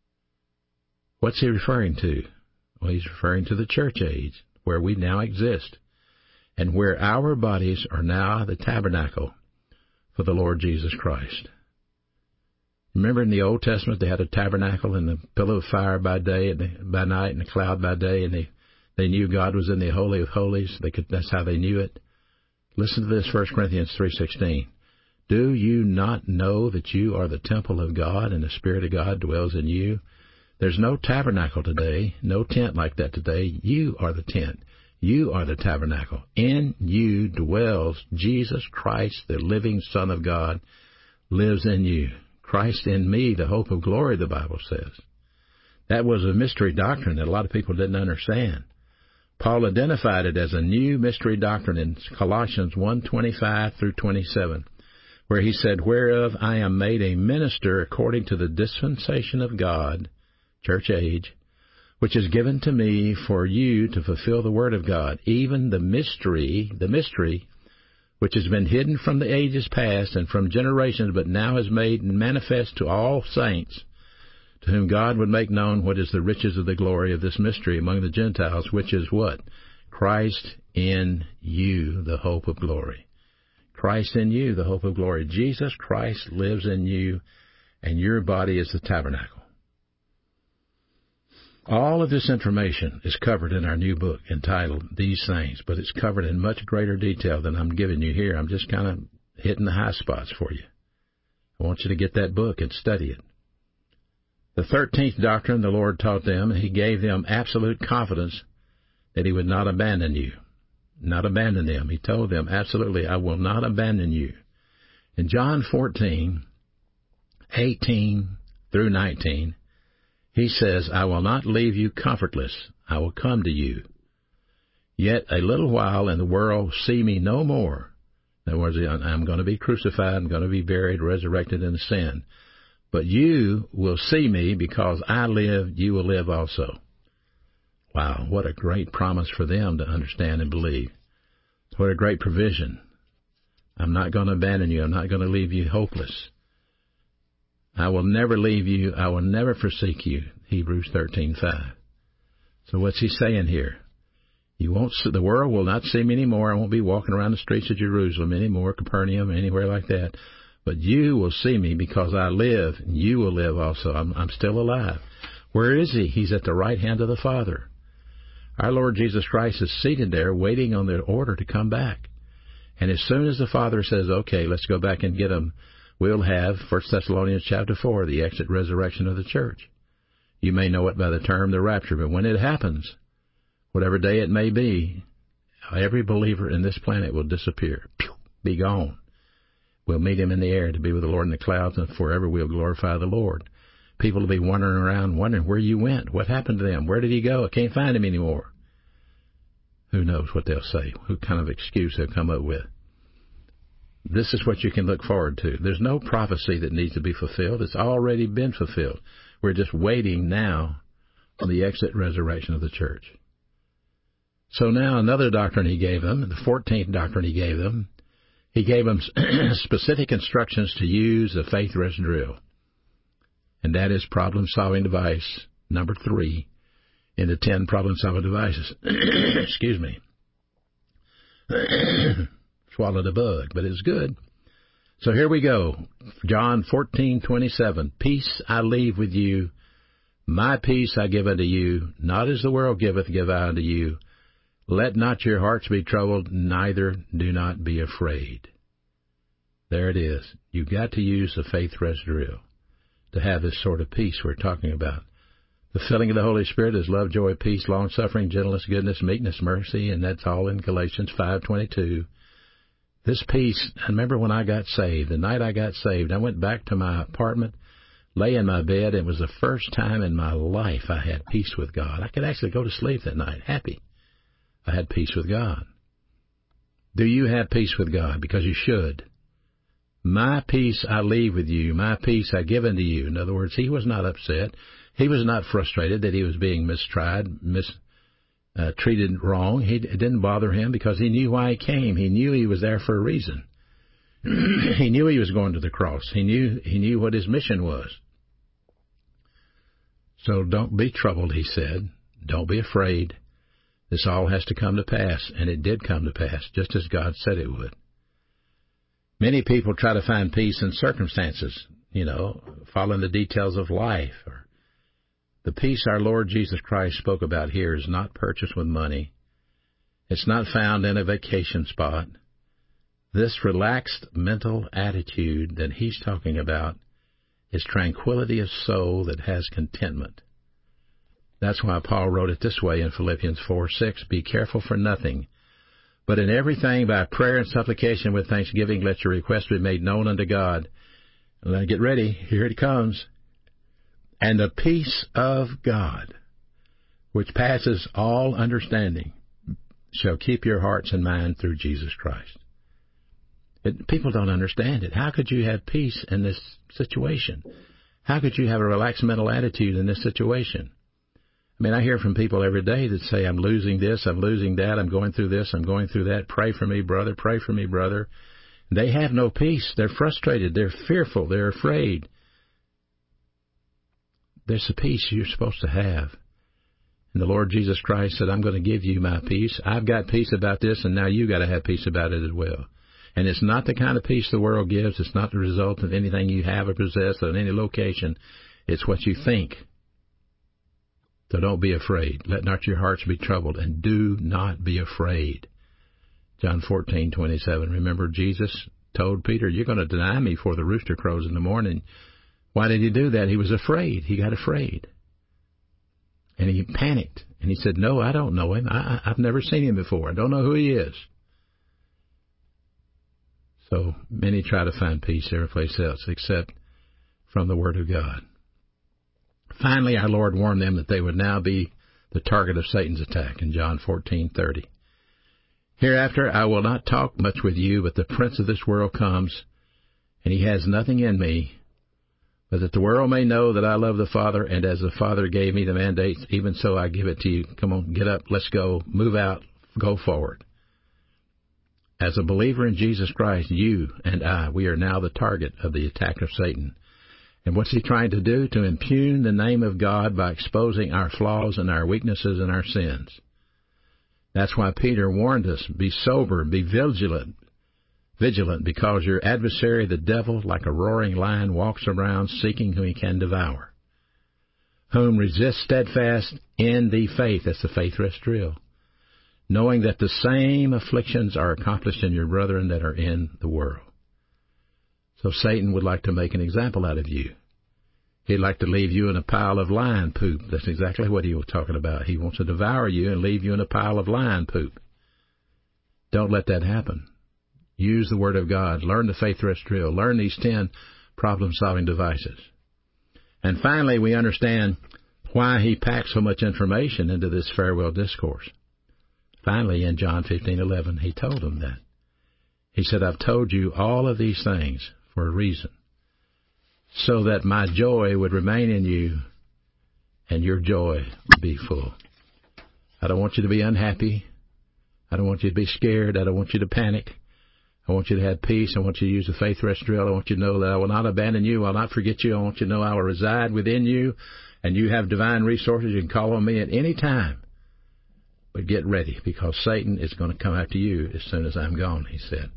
[SPEAKER 3] What's he referring to? Well, he's referring to the church age, where we now exist, and where our bodies are now the tabernacle for the Lord Jesus Christ. Remember in the Old Testament they had a tabernacle and a pillar of fire by day and by night and a cloud by day, and they knew God was in the Holy of Holies. That's how they knew it. Listen to this, 1 Corinthians 3:16. Do you not know that you are the temple of God and the Spirit of God dwells in you? There's no tabernacle today, no tent like that today. You are the tent. You are the tabernacle. In you dwells Jesus Christ, the living Son of God, lives in you. Christ in me, the hope of glory, the Bible says. That was a mystery doctrine that a lot of people didn't understand. Paul identified it as a new mystery doctrine in Colossians 1:25 through 27, where he said, whereof I am made a minister according to the dispensation of God, church age, which is given to me for you to fulfill the word of God, even the mystery, which has been hidden from the ages past and from generations, but now is made manifest to all saints, to whom God would make known what is the riches of the glory of this mystery among the Gentiles, which is what? Christ in you, the hope of glory. Christ in you, the hope of glory. Jesus Christ lives in you, and your body is the tabernacle. All of this information is covered in our new book entitled These Things, but it's covered in much greater detail than I'm giving you here. I'm just kind of hitting the high spots for you. I want you to get that book and study it. The 13th doctrine the Lord taught them, and He gave them absolute confidence that He would not abandon you, not abandon them. He told them, absolutely, I will not abandon you. In John 14:18 through 19, He says, I will not leave you comfortless. I will come to you. Yet a little while, and the world see me no more. In other words, I'm going to be crucified. I'm going to be buried, resurrected in sin. But you will see me because I live, you will live also. Wow, what a great promise for them to understand and believe. What a great provision. I'm not going to abandon you. I'm not going to leave you hopeless. I will never leave you. I will never forsake you. Hebrews 13:5. So what's he saying here? You won't. The world will not see me anymore. I won't be walking around the streets of Jerusalem anymore, Capernaum, anywhere like that. But you will see me because I live, and you will live also. I'm still alive. Where is he? He's at the right hand of the Father. Our Lord Jesus Christ is seated there waiting on the order to come back. And as soon as the Father says, okay, let's go back and get him, we'll have 1 Thessalonians chapter 4, the exit resurrection of the church. You may know it by the term the rapture, but when it happens, whatever day it may be, every believer in this planet will disappear, be gone. We'll meet him in the air to be with the Lord in the clouds, and forever we'll glorify the Lord. People will be wandering around wondering where you went. What happened to them? Where did he go? I can't find him anymore. Who knows what they'll say? What kind of excuse they'll come up with? This is what you can look forward to. There's no prophecy that needs to be fulfilled. It's already been fulfilled. We're just waiting now on the exit resurrection of the church. So now another doctrine he gave them, the 14th doctrine he gave them specific instructions to use the faith rest drill. And that is problem-solving device number 3 in the 10 problem-solving devices. Excuse me. Swallowed a bug, but it's good. So here we go. John 14:27. Peace I leave with you. My peace I give unto you. Not as the world giveth, give I unto you. Let not your hearts be troubled, neither do not be afraid. There it is. You've got to use the faith rest drill to have this sort of peace we're talking about. The filling of the Holy Spirit is love, joy, peace, long-suffering, gentleness, goodness, meekness, mercy, and that's all in Galatians 5:22. This peace, I remember when I got saved, the night I got saved, I went back to my apartment, lay in my bed. It was the first time in my life I had peace with God. I could actually go to sleep that night happy. I had peace with God. Do you have peace with God? Because you should. My peace I leave with you. My peace I give unto you. In other words, he was not upset. He was not frustrated that he was being treated wrong. It didn't bother him because he knew why he came. He knew he was there for a reason. He knew he was going to the cross. He knew what his mission was. So don't be troubled, he said. Don't be afraid. This all has to come to pass, and it did come to pass, just as God said it would. Many people try to find peace in circumstances. following the details of life. Or the peace our Lord Jesus Christ spoke about here is not purchased with money. It's not found in a vacation spot. This relaxed mental attitude that he's talking about is tranquility of soul that has contentment. That's why Paul wrote it this way in Philippians 4:6, "Be careful for nothing, but in everything by prayer and supplication with thanksgiving let your requests be made known unto God." And now get ready, here it comes. "And the peace of God, which passes all understanding, shall keep your hearts and minds through Jesus Christ." People don't understand it. How could you have peace in this situation? How could you have a relaxed mental attitude in this situation? I mean, I hear from people every day that say, "I'm losing this, I'm losing that, I'm going through this, I'm going through that. Pray for me, brother, pray for me, brother." They have no peace. They're frustrated. They're fearful. They're afraid. There's a peace you're supposed to have. And the Lord Jesus Christ said, "I'm going to give you my peace. I've got peace about this, and now you got to have peace about it as well." And it's not the kind of peace the world gives. It's not the result of anything you have or possess in any location. It's what you think. So don't be afraid. Let not your hearts be troubled, and do not be afraid. John 14:27. Remember, Jesus told Peter, "You're going to deny me before the rooster crows in the morning." Why did he do that? He was afraid. He got afraid. And he panicked. And he said, "No, I don't know him. I've never seen him before. I don't know who he is." So many try to find peace every place else except from the Word of God. Finally, our Lord warned them that they would now be the target of Satan's attack in John 14:30. "Hereafter I will not talk much with you, but the prince of this world comes, and he has nothing in me, but that the world may know that I love the Father, and as the Father gave me the mandate, even so I give it to you." Come on, get up, let's go, move out, go forward. As a believer in Jesus Christ, you and I, we are now the target of the attack of Satan. And what's he trying to do? To impugn the name of God by exposing our flaws and our weaknesses and our sins. That's why Peter warned us, "Be sober, be vigilant, because your adversary, the devil, like a roaring lion, walks around seeking whom he can devour. Whom resist steadfast in the faith," that's the faith rest drill, "knowing that the same afflictions are accomplished in your brethren that are in the world." So Satan would like to make an example out of you. He'd like to leave you in a pile of lion poop. That's exactly what he was talking about. He wants to devour you and leave you in a pile of lion poop. Don't let that happen. Use the Word of God. Learn the faith rest drill. Learn these 10 problem-solving devices. And finally, we understand why he packed so much information into this farewell discourse. Finally, in John 15:11, he told them that. He said, "I've told you all of these things for a reason, so that my joy would remain in you and your joy would be full." I don't want you to be unhappy. I don't want you to be scared. I don't want you to panic. I want you to have peace. I want you to use the faith rest drill. I want you to know that I will not abandon you. I will not forget you. I want you to know I will reside within you, and you have divine resources. You can call on me at any time. But get ready, because Satan is going to come after you as soon as I'm gone, he said.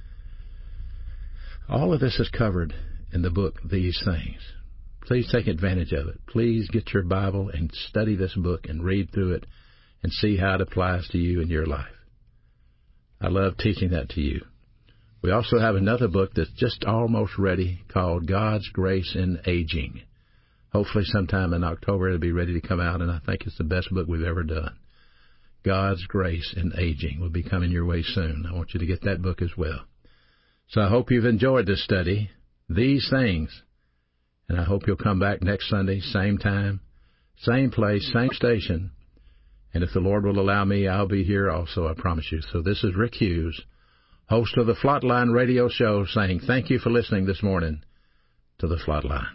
[SPEAKER 3] All of this is covered in the book, These Things. Please take advantage of it. Please get your Bible and study this book and read through it and see how it applies to you in your life. I love teaching that to you. We also have another book that's just almost ready called God's Grace in Aging. Hopefully sometime in October it'll be ready to come out, and I think it's the best book we've ever done. God's Grace in Aging will be coming your way soon. I want you to get that book as well. So I hope you've enjoyed this study, These Things, and I hope you'll come back next Sunday, same time, same place, same station, and if the Lord will allow me, I'll be here also, I promise you. So this is Rick Hughes, host of the Flatline Radio Show, saying thank you for listening this morning to the Flatline.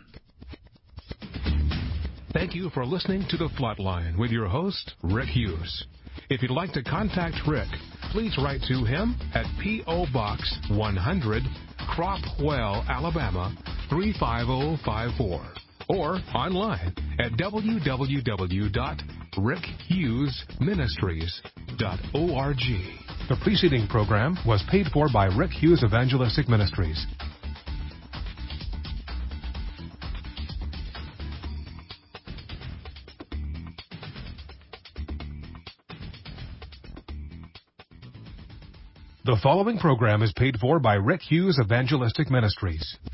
[SPEAKER 1] Thank you for listening to the Flatline with your host, Rick Hughes. If you'd like to contact Rick, please write to him at P.O. Box 100, Cropwell, Alabama 35054, or online at www.rickhughesministries.org. The preceding program was paid for by Rick Hughes Evangelistic Ministries. The following program is paid for by Rick Hughes Evangelistic Ministries.